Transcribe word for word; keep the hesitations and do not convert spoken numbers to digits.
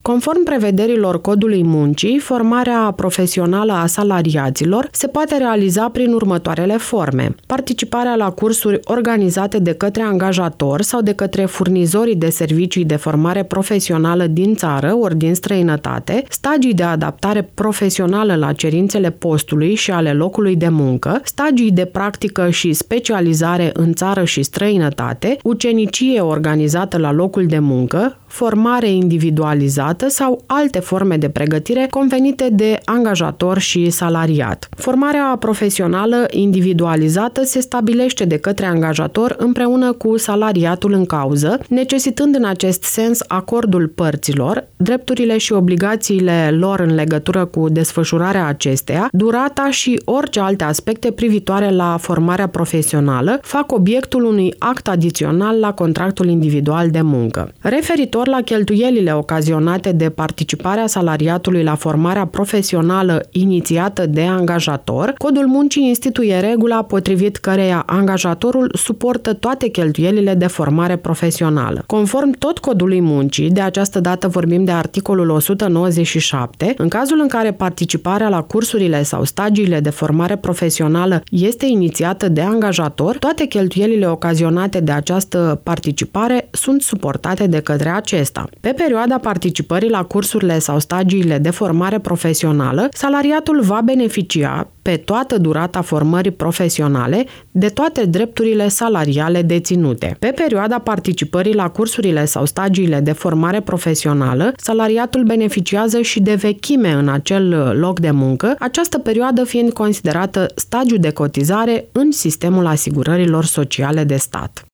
Conform prevederilor Codului Muncii, formarea profesională a salariaților se poate realiza prin următoarele forme: participarea la cursuri organizate de către angajator sau de către furnizorii de servicii de formare profesională din țară ori din străinătate, stagii de adaptare profesională la cerințele postului și ale locului de muncă, stagii de practică și specializare în țară și străinătate, ucenicie organizată la locul de muncă, formare individualizată sau alte forme de pregătire convenite de angajator și salariat. Formarea profesională individualizată se stabilește de către angajator împreună cu salariatul în cauză, necesitând în acest sens acordul părților, drepturile și obligațiile lor în legătură cu desfășurarea acesteia, durata și orice alte aspecte privitoare la formarea profesională fac obiectul unui act adițional la contractul individual de muncă. Referitor la cheltuielile ocazionate de participarea salariatului la formarea profesională inițiată de angajator, Codul Muncii instituie regula potrivit căreia angajatorul suportă toate cheltuielile de formare profesională. Conform tot Codului Muncii, de această dată vorbim de articolul o sută nouăzeci și șapte, în cazul în care participarea la cursurile sau stagiile de formare profesională este inițiată de angajator, toate cheltuielile ocazionate de această participare sunt suportate de către acesta. Pe perioada participării la cursurile sau stagiile de formare profesională, salariatul va beneficia pe toată durata formării profesionale de toate drepturile salariale deținute. Pe perioada participării la cursurile sau stagiile de formare profesională, salariatul beneficiază și de vechime în acel loc de muncă, această perioadă fiind considerată stagiu de cotizare în sistemul asigurărilor sociale de stat.